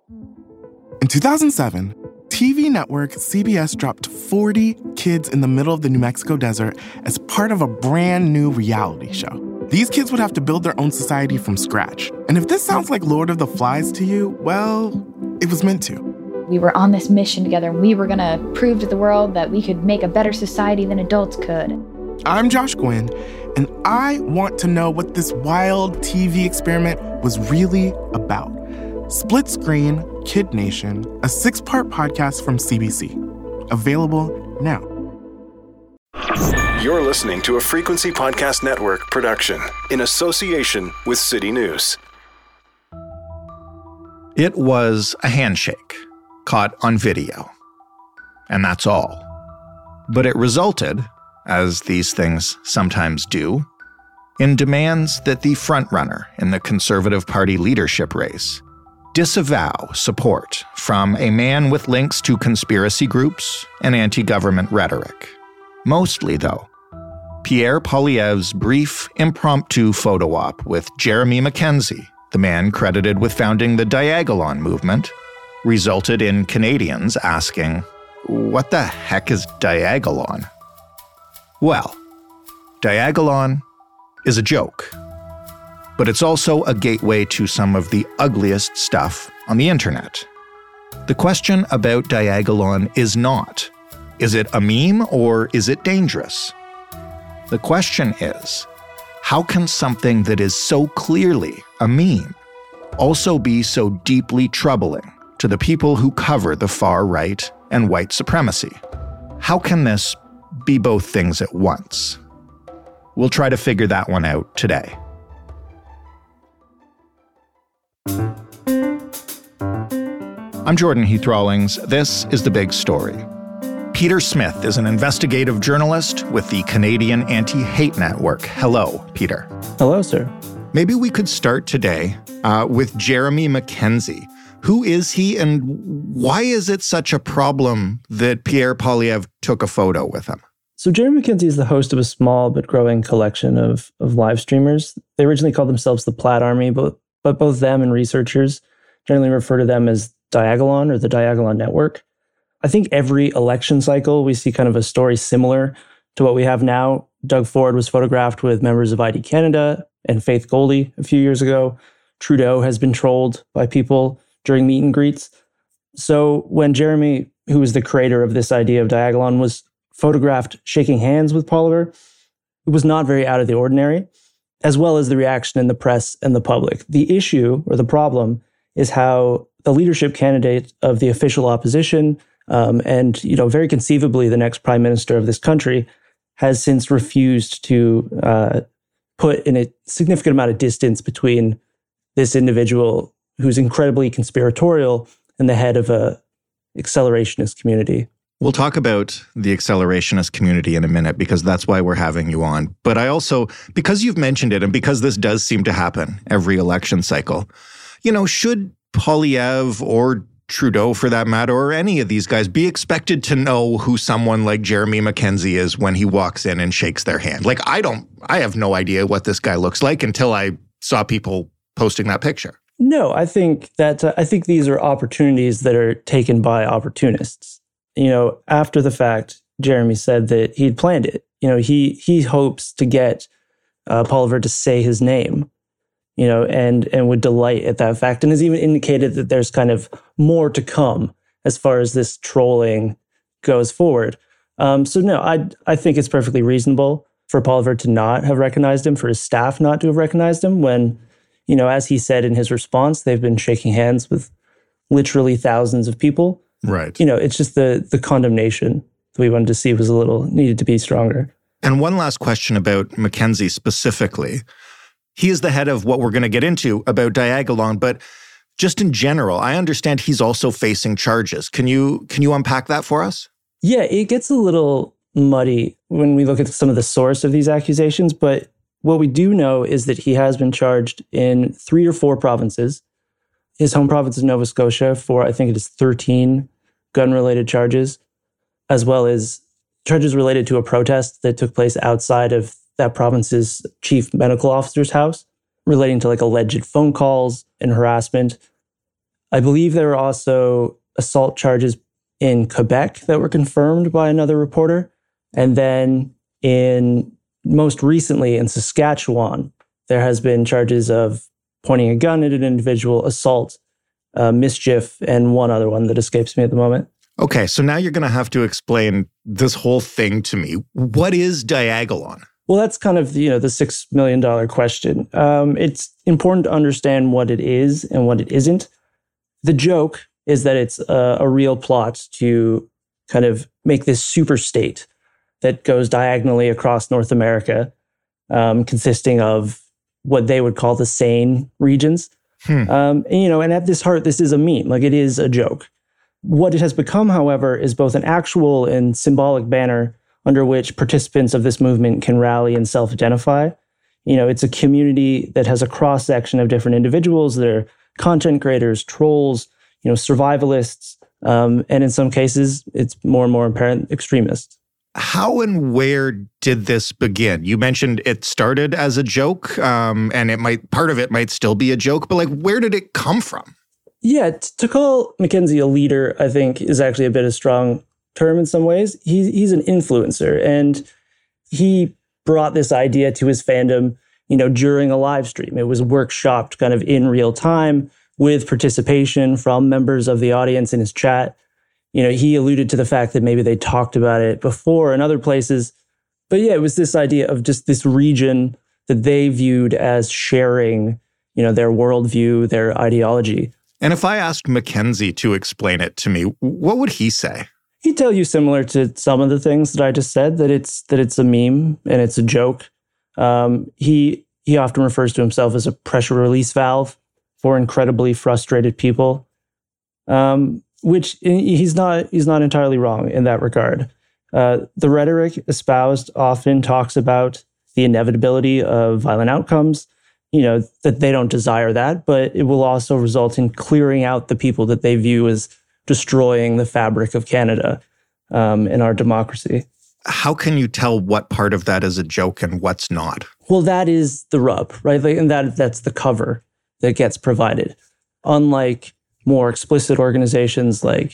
In 2007, TV network CBS dropped 40 kids in the middle of the New Mexico desert as part of a brand new reality show. These kids would have to build their own society from scratch. And if this sounds like Lord of the Flies to you, well, it was meant to. We were on this mission together, and we were going to prove to the world that we could make a better society than adults could. I'm Josh Gwynn, and I want to know what this wild TV experiment was really about. Split Screen, Kid Nation, a 6-part podcast from CBC. Available now. You're listening to a Frequency Podcast Network production in association with City News. It was a handshake caught on video. And that's all. But it resulted, as these things sometimes do, in demands that the frontrunner in the Conservative Party leadership race disavow support from a man with links to conspiracy groups and anti-government rhetoric. Mostly, though, Pierre Poilievre's brief impromptu photo op with Jeremy Mackenzie, the man credited with founding the Diagolon movement, resulted in Canadians asking, what the heck is Diagolon? Well, Diagolon is a joke. But it's also a gateway to some of the ugliest stuff on the internet. The question about Diagolon is not, is it a meme or is it dangerous? The question is, how can something that is so clearly a meme also be so deeply troubling to the people who cover the far right and white supremacy? How can this be both things at once? We'll try to figure that one out today. I'm Jordan Heath Rawlings. This is The Big Story. Peter Smith is an investigative journalist with the Canadian Anti-Hate Network. Hello, Peter. Hello, sir. Maybe we could start today with Jeremy Mackenzie. Who is he, and why is it such a problem that Pierre Poilievre took a photo with him? So Jeremy Mackenzie is the host of a small but growing collection of live streamers. They originally called themselves the Plaid Army, but both them and researchers generally refer to them as Diagolon or the Diagolon Network. I think every election cycle, we see kind of a story similar to what we have now. Doug Ford was photographed with members of ID Canada and Faith Goldy a few years ago. Trudeau has been trolled by people during meet and greets. So when Jeremy, who was the creator of this idea of Diagolon, was photographed shaking hands with Poilievre, it was not very out of the ordinary, as well as the reaction in the press and the public. The issue, or the problem, is how the leadership candidate of the official opposition, and very conceivably the next prime minister of this country, has since refused to put in a significant amount of distance between this individual who's incredibly conspiratorial and the head of a accelerationist community. We'll talk about the accelerationist community in a minute because that's why we're having you on. But I also, because you've mentioned it and because this does seem to happen every election cycle, should Poilievre or Trudeau, for that matter, or any of these guys be expected to know who someone like Jeremy Mackenzie is when he walks in and shakes their hand? Like, I have no idea what this guy looks like until I saw people posting that picture. No, I think these are opportunities that are taken by opportunists. After the fact, Jeremy said that he'd planned it. He hopes to get Poilievre to say his name, and would delight at that fact, and has even indicated that there's kind of more to come as far as this trolling goes forward. So no, I think it's perfectly reasonable for Poilievre to not have recognized him, for his staff not to have recognized him when, as he said in his response, they've been shaking hands with literally thousands of people. Right. It's just the condemnation that we wanted to see needed to be stronger. And one last question about Mackenzie specifically. He is the head of what we're going to get into about Diagolon, but just in general, I understand he's also facing charges. Can you unpack that for us? Yeah, it gets a little muddy when we look at some of the source of these accusations, but what we do know is that he has been charged in 3 or 4 provinces. His home province is Nova Scotia for, I think it is 13 gun-related charges, as well as charges related to a protest that took place outside of that province's chief medical officer's house, relating to alleged phone calls and harassment. I believe there were also assault charges in Quebec that were confirmed by another reporter. And then most recently in Saskatchewan, there has been charges of pointing a gun at an individual, assault, mischief, and one other one that escapes me at the moment. Okay, so now you're going to have to explain this whole thing to me. What is Diagolon? Well, that's kind of the $6 million question. It's important to understand what it is and what it isn't. The joke is that it's a real plot to kind of make this super state that goes diagonally across North America, consisting of what they would call the sane regions. And at this heart, this is a meme. Like, it is a joke. What it has become, however, is both an actual and symbolic banner under which participants of this movement can rally and self-identify. It's a community that has a cross-section of different individuals. They're content creators, trolls, survivalists, and in some cases, it's more and more apparent, extremists. How and where did this begin? You mentioned it started as a joke, and part of it might still be a joke, but where did it come from? Yeah, to call Mackenzie a leader, I think, is actually a bit of a strong term in some ways. He's an influencer, and he brought this idea to his fandom, during a live stream. It was workshopped kind of in real time with participation from members of the audience in his chat. He alluded to the fact that maybe they talked about it before in other places. But yeah, it was this idea of just this region that they viewed as sharing, their worldview, their ideology. And if I asked Mackenzie to explain it to me, what would he say? He'd tell you similar to some of the things that I just said, that it's a meme and it's a joke. He often refers to himself as a pressure release valve for incredibly frustrated people, which he's not entirely wrong in that regard. The rhetoric espoused often talks about the inevitability of violent outcomes, that they don't desire that, but it will also result in clearing out the people that they view as destroying the fabric of Canada and our democracy. How can you tell what part of that is a joke and what's not? Well, that is the rub, right? And that's the cover that gets provided. Unlike more explicit organizations that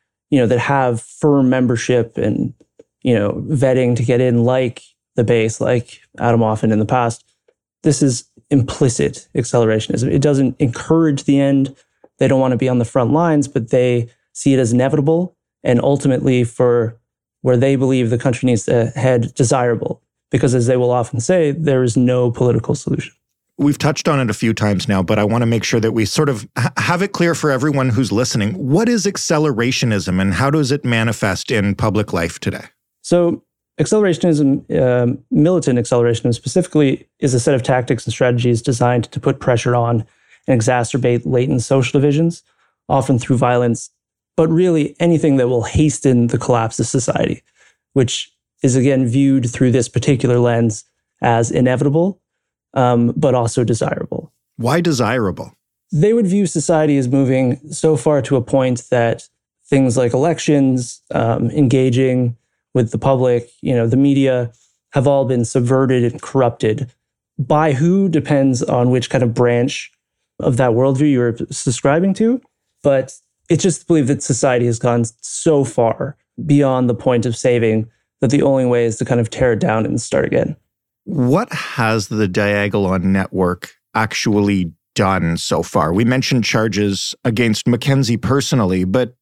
have firm membership and, vetting to get in, like the base, like Atomwaffen in the past, this is implicit accelerationism. It doesn't encourage the end. They don't want to be on the front lines, but they see it as inevitable and ultimately, for where they believe the country needs to head, desirable. Because as they will often say, there is no political solution. We've touched on it a few times now, but I want to make sure that we sort of have it clear for everyone who's listening. What is accelerationism and how does it manifest in public life today? So accelerationism, militant accelerationism specifically, is a set of tactics and strategies designed to put pressure on and exacerbate latent social divisions, often through violence, but really anything that will hasten the collapse of society, which is again viewed through this particular lens as inevitable, but also desirable. Why desirable? They would view society as moving so far to a point that things like elections, engaging with the public, the media, have all been subverted and corrupted. By who depends on which kind of branch of that worldview you're subscribing to. But it's just believed that society has gone so far beyond the point of saving that the only way is to kind of tear it down and start again. What has the Diagolon network actually done so far? We mentioned charges against Mackenzie personally, but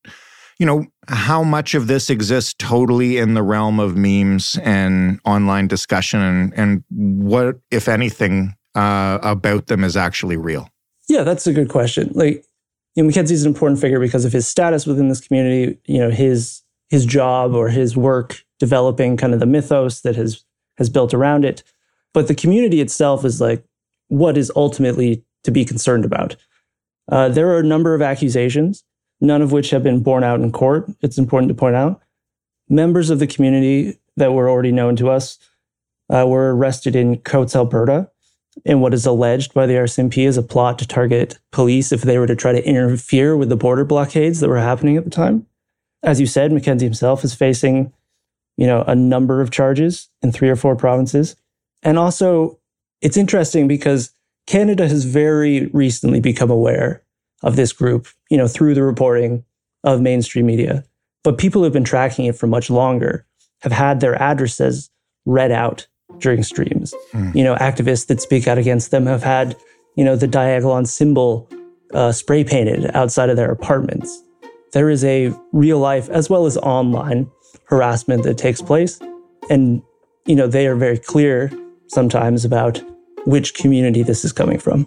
how much of this exists totally in the realm of memes and online discussion, and what, if anything, about them is actually real? Yeah, that's a good question. Mackenzie's an important figure because of his status within this community, his job or his work developing kind of the mythos that has built around it. But the community itself is what is ultimately to be concerned about. There are a number of accusations, none of which have been borne out in court. It's important to point out. Members of the community that were already known to us were arrested in Coates, Alberta, in what is alleged by the RCMP as a plot to target police if they were to try to interfere with the border blockades that were happening at the time. As you said, Mackenzie himself is facing, a number of charges in 3 or 4 provinces. And also, it's interesting because Canada has very recently become aware of this group, through the reporting of mainstream media. But people who've been tracking it for much longer have had their addresses read out during streams. Activists that speak out against them have had, the Diagolon symbol spray painted outside of their apartments. There is a real life as well as online harassment that takes place. And, they are very clear sometimes about which community this is coming from.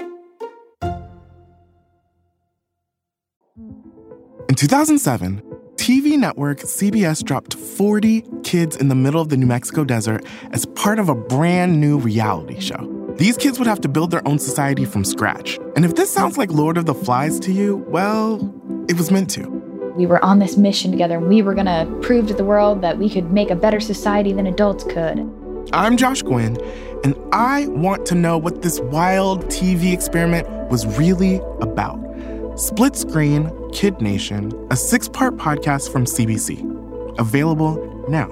In 2007, TV network CBS dropped 40 kids in the middle of the New Mexico desert as part of a brand new reality show. These kids would have to build their own society from scratch. And if this sounds like Lord of the Flies to you, well, it was meant to. We were on this mission together, and we were going to prove to the world that we could make a better society than adults could. I'm Josh Gwynn, and I want to know what this wild TV experiment was really about. Split Screen, Kid Nation, a 6-part podcast from CBC. Available now.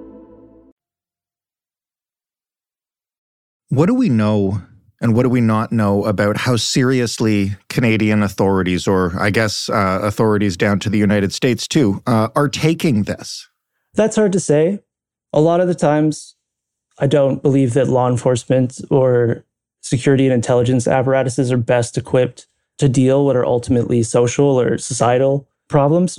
What do we know and what do we not know about how seriously Canadian authorities, or I guess authorities down to the United States too, are taking this? That's hard to say. A lot of the times, I don't believe that law enforcement or security and intelligence apparatuses are best equipped to deal what are ultimately social or societal problems.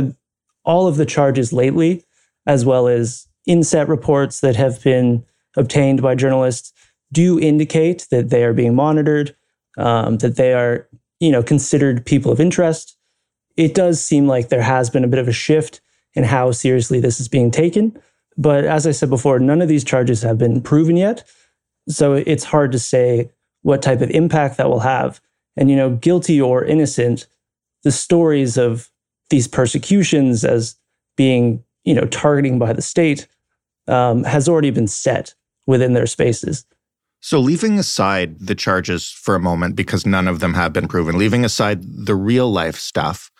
All of the charges lately, as well as inset reports that have been obtained by journalists, do indicate that they are being monitored, that they are, considered people of interest. It does seem like there has been a bit of a shift in how seriously this is being taken. But as I said before, none of these charges have been proven yet. So it's hard to say what type of impact that will have. And, guilty or innocent, the stories of these persecutions as being, targeting by the state has already been set within their spaces. So leaving aside the charges for a moment, because none of them have been proven, leaving aside the real life stuff,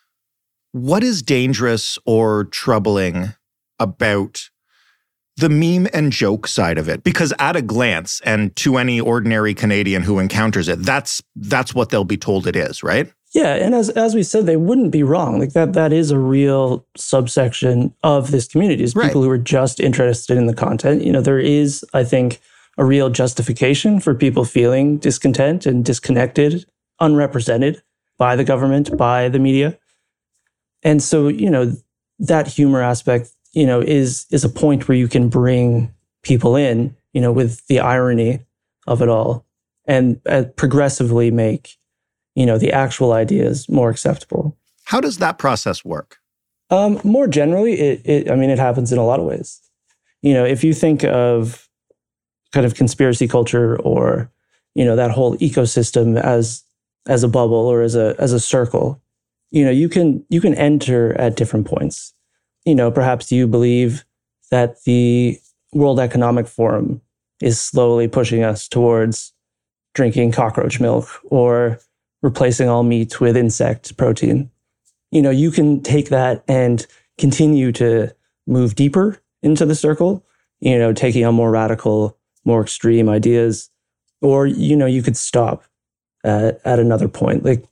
what is dangerous or troubling about the meme and joke side of it? Because at a glance, and to any ordinary Canadian who encounters it, that's what they'll be told it is, right? Yeah, and as we said, they wouldn't be wrong. Like that is a real subsection of this community, is people who are just interested in the content. There is, I think, a real justification for people feeling discontent and disconnected, unrepresented by the government, by the media. And so, that humor aspect, is a point where you can bring people in, with the irony of it all, and progressively make, the actual ideas more acceptable. How does that process work? More generally, it happens in a lot of ways. If you think of kind of conspiracy culture or, that whole ecosystem as a bubble or as a circle, you can enter at different points. Perhaps you believe that the World Economic Forum is slowly pushing us towards drinking cockroach milk or replacing all meat with insect protein. You can take that and continue to move deeper into the circle, taking on more radical, more extreme ideas, or, you could stop at another point. Like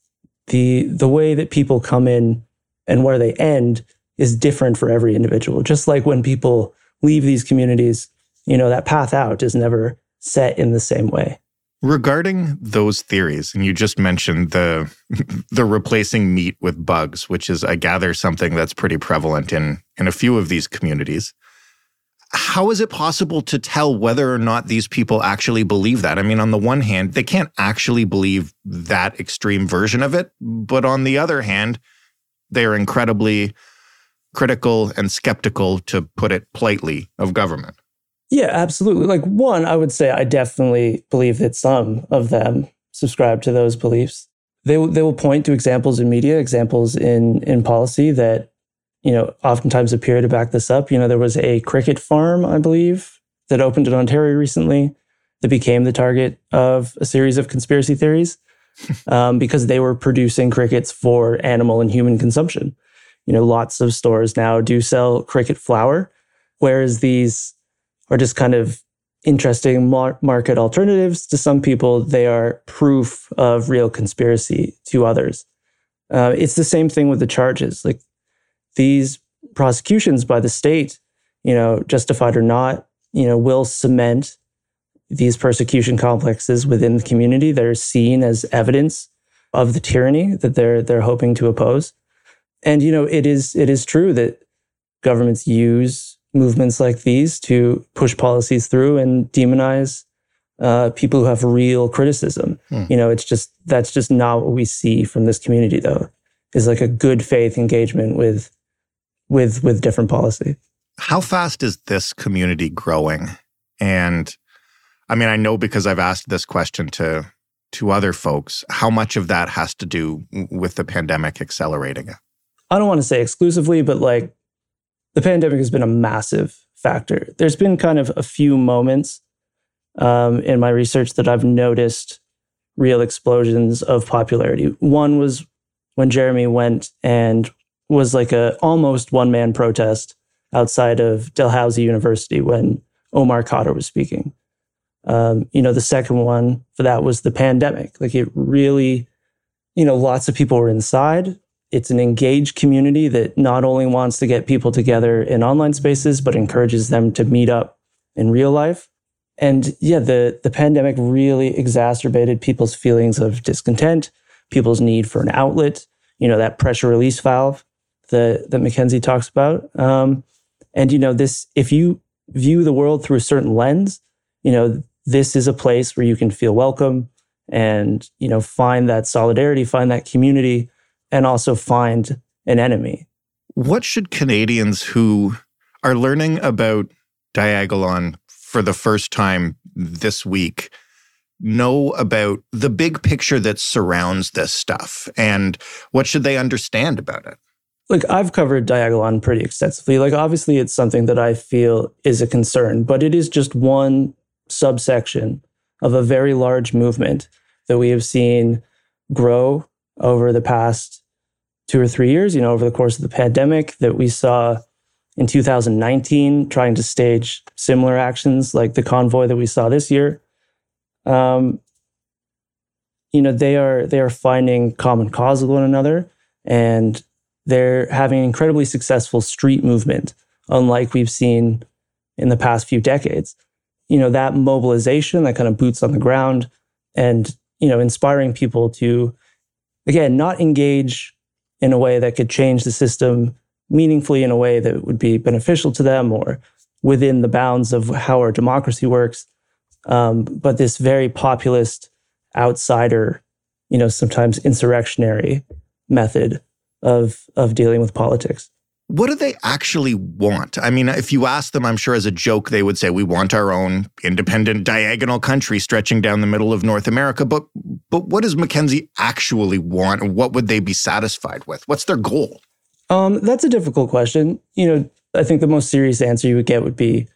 the way that people come in and where they end is different for every individual. Just like when people leave these communities, that path out is never set in the same way. Regarding those theories, and you just mentioned the replacing meat with bugs, which is, I gather, something that's pretty prevalent in a few of these communities. How is it possible to tell whether or not these people actually believe that? I mean, on the one hand, they can't actually believe that extreme version of it. But on the other hand, they are incredibly critical and skeptical, to put it politely, of government. Yeah, absolutely. Like, one, I would say I definitely believe that some of them subscribe to those beliefs. They will point to examples in media, examples in policy that, oftentimes appear to back this up. There was a cricket farm, I believe, that opened in Ontario recently that became the target of a series of conspiracy theories because they were producing crickets for animal and human consumption. Lots of stores now do sell cricket flour, whereas these are just kind of interesting market alternatives. To some people, they are proof of real conspiracy to others. It's the same thing with the charges. Like these prosecutions by the state, justified or not, will cement these persecution complexes within the community that are seen as evidence of the tyranny that they're hoping to oppose. And it is true that governments use movements like these to push policies through and demonize people who have real criticism. That's just not what we see from this community, though. Is like a good faith engagement with different policy. How fast is this community growing? And I mean, I know because I've asked this question to other folks, how much of that has to do with the pandemic accelerating it? I don't want to say exclusively, but like the pandemic has been a massive factor. There's been kind of a few moments in my research that I've noticed real explosions of popularity. One was when Jeremy went and was like a almost one-man protest outside of Dalhousie University when Omar Khadr was speaking. The second one for that was the pandemic. Like it really, lots of people were inside. It's an engaged community that not only wants to get people together in online spaces, but encourages them to meet up in real life. And yeah, the pandemic really exacerbated people's feelings of discontent, people's need for an outlet, that pressure release valve that Mackenzie talks about. This, if you view the world through a certain lens, this is a place where you can feel welcome and, find that solidarity, find that community, and also find an enemy. What should Canadians who are learning about Diagolon for the first time this week know about the big picture that surrounds this stuff? And what should they understand about it? Look, I've covered Diagolon pretty extensively. Like, obviously, it's something that I feel is a concern, but it is just one subsection of a very large movement that we have seen grow over the past 2 or 3 years, over the course of the pandemic, that we saw in 2019 trying to stage similar actions like the convoy that we saw this year. They are finding common cause with one another, and they're having an incredibly successful street movement, unlike we've seen in the past few decades. That mobilization, that kind of boots on the ground, and, inspiring people to, again, not engage in a way that could change the system meaningfully in a way that would be beneficial to them or within the bounds of how our democracy works. But this very populist, outsider, sometimes insurrectionary method of dealing with politics. What do they actually want? I mean, if you ask them, I'm sure as a joke, they would say, we want our own independent diagonal country stretching down the middle of North America. But what does Mackenzie actually want? And what would they be satisfied with? What's their goal? That's a difficult question. I think the most serious answer you would get would be,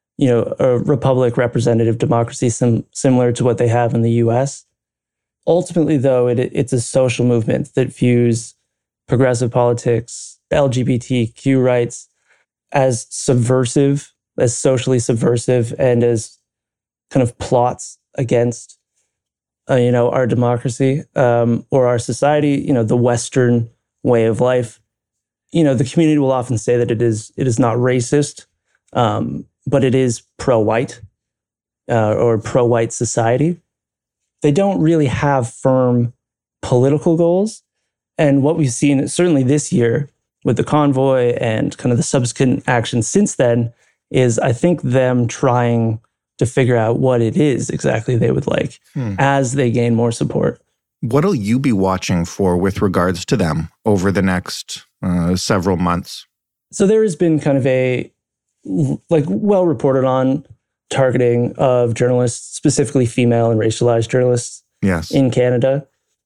a republic representative democracy similar to what they have in the US. Ultimately, though, it's a social movement that views progressive politics, LGBTQ rights as subversive, as socially subversive, and as kind of plots against, our democracy or our society, the Western way of life. The community will often say that it is not racist, but it is pro-white or pro-white society. They don't really have firm political goals. And what we've seen, certainly this year, with the convoy and kind of the subsequent action since then, is I think them trying to figure out what it is exactly they would like as they gain more support. What'll you be watching for with regards to them over the next several months? So there has been kind of a well reported on targeting of journalists, specifically female and racialized journalists in Canada.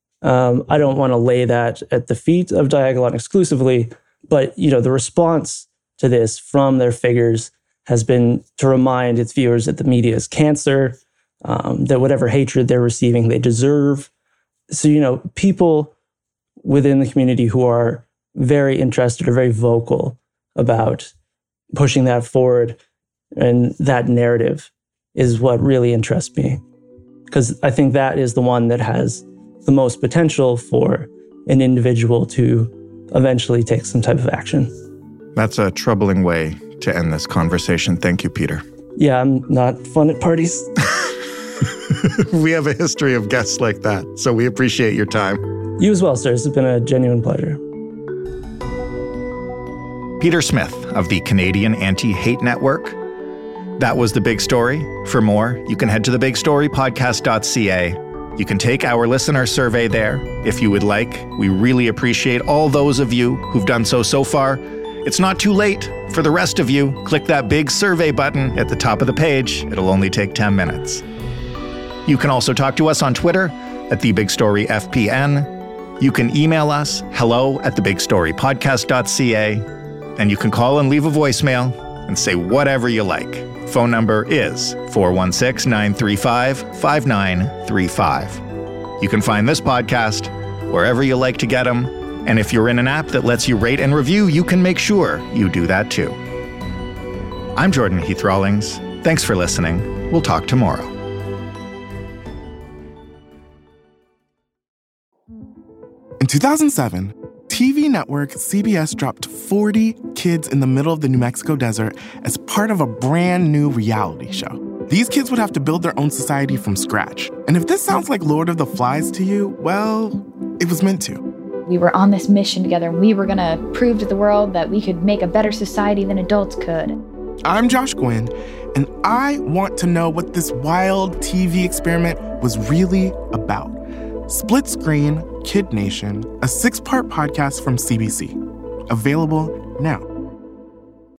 I don't want to lay that at the feet of Diagolon exclusively, but the response to this from their figures has been to remind its viewers that the media is cancer, that whatever hatred they're receiving, they deserve. So, people within the community who are very interested or very vocal about pushing that forward and that narrative is what really interests me. Because I think that is the one that has the most potential for an individual to eventually take some type of action. That's a troubling way to end this conversation. Thank you, Peter. Yeah, I'm not fun at parties. We have a history of guests like that, so we appreciate your time. You as well, sir. It's been a genuine pleasure. Peter Smith of the Canadian Anti-Hate Network. That was The Big Story. For more, you can head to thebigstorypodcast.ca. You can take our listener survey there if you would like. We really appreciate all those of you who've done so far. It's not too late. For the rest of you, click that big survey button at the top of the page. It'll only take 10 minutes. You can also talk to us on Twitter at TheBigStoryFPN. You can email us, hello@thebigstorypodcast.ca. And you can call and leave a voicemail and say whatever you like. Phone number is 416-935-5935. You can find this podcast wherever you like to get them. And if you're in an app that lets you rate and review, you can make sure you do that too. I'm Jordan Heath Rawlings. Thanks for listening. We'll talk tomorrow. In 2007, TV network CBS dropped 40 kids in the middle of the New Mexico desert as part of a brand new reality show. These kids would have to build their own society from scratch. And if this sounds like Lord of the Flies to you, well, it was meant to. We were on this mission together, and we were going to prove to the world that we could make a better society than adults could. I'm Josh Gwynn, and I want to know what this wild TV experiment was really about. Split Screen, Kid Nation, a 6-part podcast from CBC. Available now.